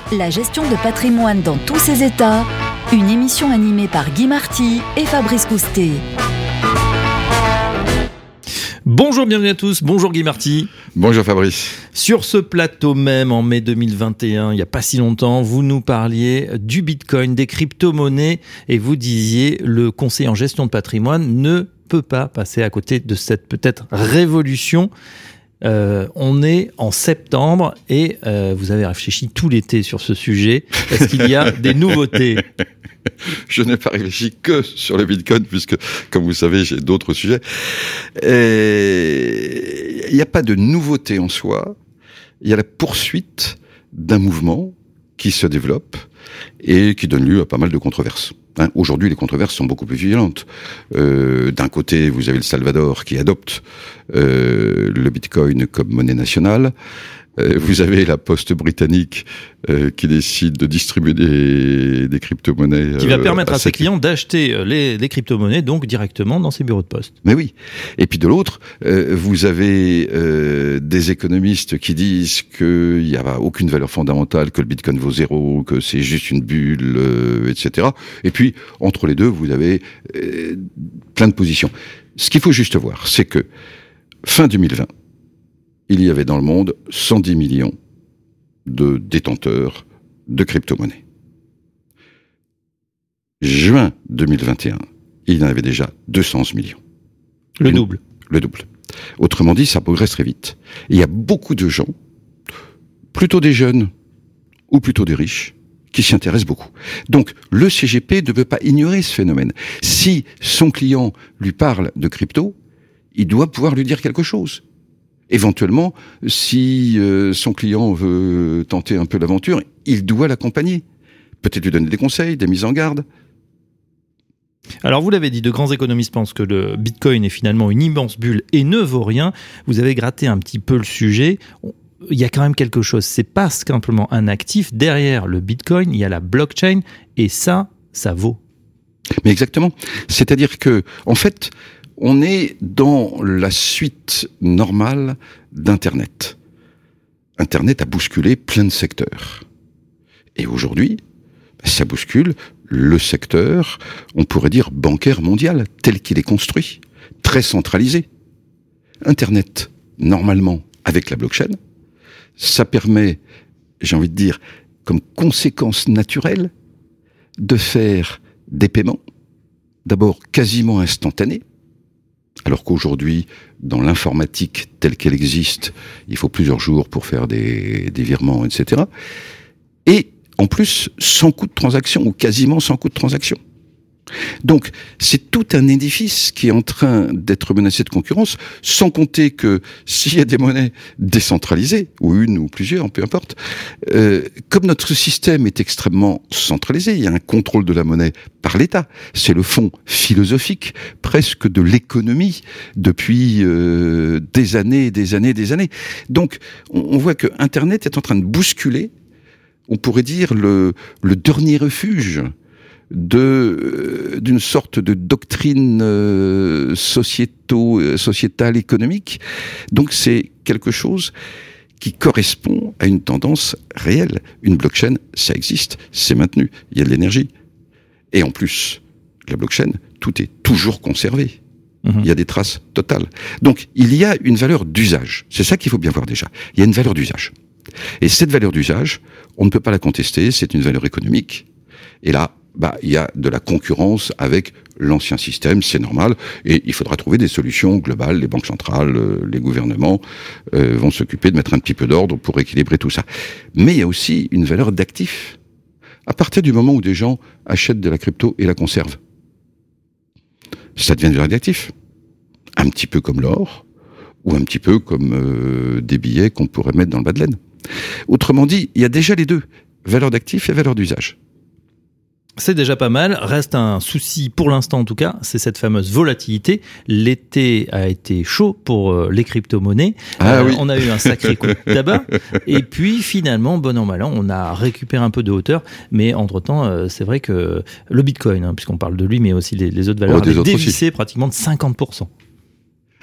La gestion de patrimoine dans tous ses états, une émission animée par Guy Marty et Fabrice Coustet. Bonjour, bienvenue à tous. Bonjour Guy Marty. Bonjour Fabrice. Sur ce plateau même, en mai 2021, il n'y a pas si longtemps, vous nous parliez du Bitcoin, des crypto-monnaies, et vous disiez le conseiller en gestion de patrimoine ne peut pas passer à côté de cette peut-être révolution. On est en septembre et vous avez réfléchi tout l'été sur ce sujet. Est-ce qu'il y a des nouveautés ? Je n'ai pas réfléchi que sur le Bitcoin, puisque, comme vous savez, j'ai d'autres sujets. Il n'y a pas de nouveauté en soi. Il y a la poursuite d'un mouvement qui se développe et qui donne lieu à pas mal de controverses. Aujourd'hui, les controverses sont beaucoup plus violentes. D'un côté, vous avez le Salvador qui adopte le Bitcoin comme monnaie nationale. Vous avez la Poste britannique qui décide de distribuer des crypto-monnaies. Qui va permettre à ses clients d'acheter les crypto-monnaies donc directement dans ses bureaux de poste. Mais oui. Et puis de l'autre, vous avez des économistes qui disent qu'il n'y a aucune valeur fondamentale, que le Bitcoin vaut zéro, que c'est juste une bulle, etc. Et puis, entre les deux, vous avez plein de positions. Ce qu'il faut juste voir, c'est que fin 2020, il y avait dans le monde 110 millions de détenteurs de crypto-monnaies. Juin 2021, il y en avait déjà 211 millions. Le double. Le double. Autrement dit, ça progresse très vite. Et il y a beaucoup de gens, plutôt des jeunes ou plutôt des riches, qui s'y intéressent beaucoup. Donc, le CGP ne peut pas ignorer ce phénomène. Si son client lui parle de crypto, il doit pouvoir lui dire quelque chose. Éventuellement, si son client veut tenter un peu l'aventure, il doit l'accompagner. Peut-être lui donner des conseils, des mises en garde. Alors vous l'avez dit, de grands économistes pensent que le Bitcoin est finalement une immense bulle et ne vaut rien. Vous avez gratté un petit peu le sujet. Il y a quand même quelque chose. C'est pas simplement un actif. Derrière le Bitcoin, il y a la blockchain et ça vaut. Mais exactement. C'est-à-dire que, en fait, on est dans la suite normale d'Internet. Internet a bousculé plein de secteurs. Et aujourd'hui, ça bouscule le secteur, on pourrait dire, bancaire mondial, tel qu'il est construit, très centralisé. Internet, normalement, avec la blockchain, ça permet, j'ai envie de dire, comme conséquence naturelle, de faire des paiements, d'abord quasiment instantanés, alors qu'aujourd'hui, dans l'informatique telle qu'elle existe, il faut plusieurs jours pour faire des virements, etc. Et en plus, sans coût de transaction, ou quasiment sans coût de transaction. Donc, c'est tout un édifice qui est en train d'être menacé de concurrence, sans compter que s'il y a des monnaies décentralisées, ou une ou plusieurs, peu importe, comme notre système est extrêmement centralisé, il y a un contrôle de la monnaie par l'État. C'est le fond philosophique, presque de l'économie, depuis des années. Donc, on voit que Internet est en train de bousculer, on pourrait dire, le dernier refuge d'une sorte de doctrine sociétale, économique. Donc c'est quelque chose qui correspond à une tendance réelle. Une blockchain, ça existe, c'est maintenu, il y a de l'énergie. Et en plus, la blockchain, tout est toujours conservé. Il y a des traces totales. Donc il y a une valeur d'usage. C'est ça qu'il faut bien voir déjà. Il y a une valeur d'usage. Et cette valeur d'usage, on ne peut pas la contester, c'est une valeur économique. Et là, il y a de la concurrence avec l'ancien système, c'est normal, et il faudra trouver des solutions globales. Les banques centrales, les gouvernements vont s'occuper de mettre un petit peu d'ordre pour équilibrer tout ça. Mais il y a aussi une valeur d'actif. À partir du moment où des gens achètent de la crypto et la conservent, ça devient une valeur d'actif. Un petit peu comme l'or, ou un petit peu comme des billets qu'on pourrait mettre dans le bas de laine. Autrement dit, il y a déjà les deux, valeur d'actif et valeur d'usage. C'est déjà pas mal. Reste un souci pour l'instant en tout cas, c'est cette fameuse volatilité. L'été a été chaud pour les crypto-monnaies. Oui. On a eu un sacré coup de tabac. Et puis finalement, bon an mal an, on a récupéré un peu de hauteur. Mais entre-temps, c'est vrai que le Bitcoin, puisqu'on parle de lui, mais aussi les autres valeurs, avaient dévissé pratiquement de 50%.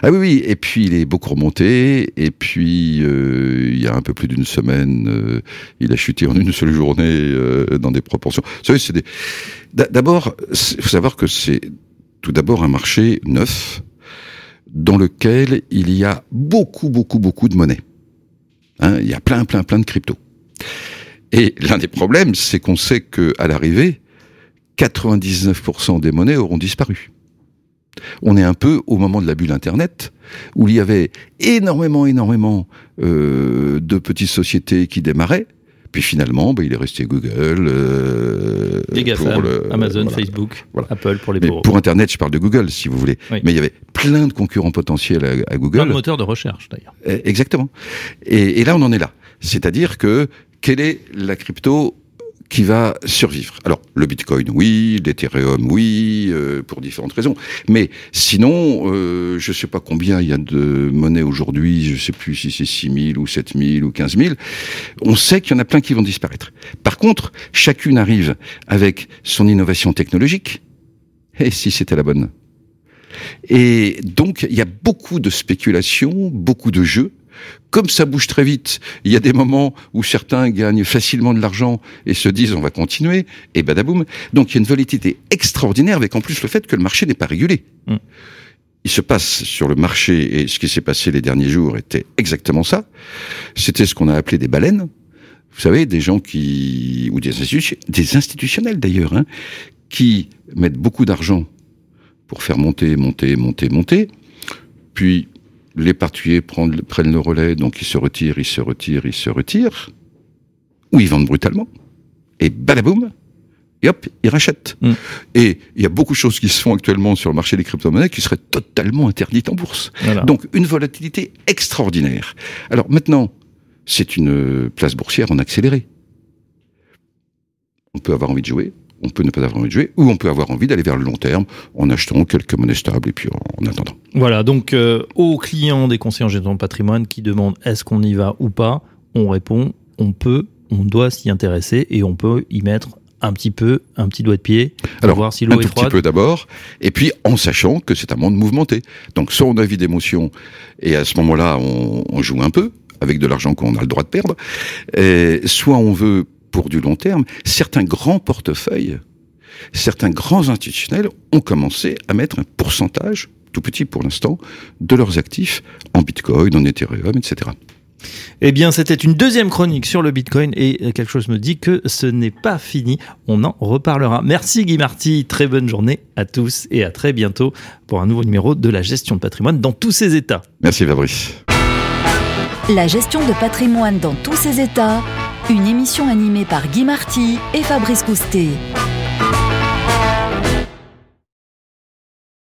Ah oui, et puis il est beaucoup remonté, et puis il y a un peu plus d'une semaine, il a chuté en une seule journée dans des proportions. Vous savez, d'abord, il faut savoir que c'est tout d'abord un marché neuf dans lequel il y a beaucoup de monnaie. Il y a plein de cryptos. Et l'un des problèmes, c'est qu'on sait qu'à l'arrivée, 99% des monnaies auront disparu. On est un peu au moment de la bulle Internet, où il y avait énormément de petites sociétés qui démarraient, puis finalement, il est resté Google, les GAFAM, Amazon, voilà. Facebook, voilà. Apple pour les pauvres. Pour Internet, je parle de Google, si vous voulez. Oui. Mais il y avait plein de concurrents potentiels à Google. Plein de moteurs de recherche, d'ailleurs. Exactement. Et là, on en est là. C'est-à-dire que, quelle est la crypto qui va survivre? Alors, le Bitcoin, oui, l'Ethereum, oui, pour différentes raisons. Mais sinon, je sais pas combien il y a de monnaies aujourd'hui, je sais plus si c'est 6 000 ou 7 000 ou 15 000. On sait qu'il y en a plein qui vont disparaître. Par contre, chacune arrive avec son innovation technologique. Et si c'était la bonne? Et donc, il y a beaucoup de spéculations, beaucoup de jeux. Comme ça bouge très vite, il y a des moments où certains gagnent facilement de l'argent et se disent on va continuer, et badaboum. Donc il y a une volatilité extraordinaire avec en plus le fait que le marché n'est pas régulé. Il se passe sur le marché, et ce qui s'est passé les derniers jours était exactement ça. C'était ce qu'on a appelé des baleines. Vous savez, des gens ou des institutionnels d'ailleurs, qui mettent beaucoup d'argent pour faire monter. Puis les particuliers prennent le relais, donc ils se retirent, ou ils vendent brutalement, et badaboum, et hop, ils rachètent. Et il y a beaucoup de choses qui se font actuellement sur le marché des crypto-monnaies qui seraient totalement interdites en bourse. Voilà. Donc une volatilité extraordinaire. Alors maintenant, c'est une place boursière en accéléré. On peut avoir envie de jouer, on peut ne pas avoir envie de jouer, ou on peut avoir envie d'aller vers le long terme en achetant quelques monnaies stables et puis en attendant. Voilà, donc aux clients des conseillers en gestion de patrimoine qui demandent est-ce qu'on y va ou pas, on répond on peut, on doit s'y intéresser et on peut y mettre un petit doigt de pied, pour voir si l'eau est froide. Un tout petit peu d'abord, et puis en sachant que c'est un monde mouvementé. Donc soit on a envie d'émotion, et à ce moment-là on joue un peu, avec de l'argent qu'on a le droit de perdre, et soit on veut pour du long terme. Certains grands portefeuilles, certains grands institutionnels ont commencé à mettre un pourcentage, tout petit pour l'instant, de leurs actifs en Bitcoin, en Ethereum, etc. Eh bien, c'était une deuxième chronique sur le Bitcoin et quelque chose me dit que ce n'est pas fini. On en reparlera. Merci Guy Marty, très bonne journée à tous et à très bientôt pour un nouveau numéro de la gestion de patrimoine dans tous ses états. Merci Fabrice. La gestion de patrimoine dans tous ses états, une émission animée par Guy Marty et Fabrice Coustet.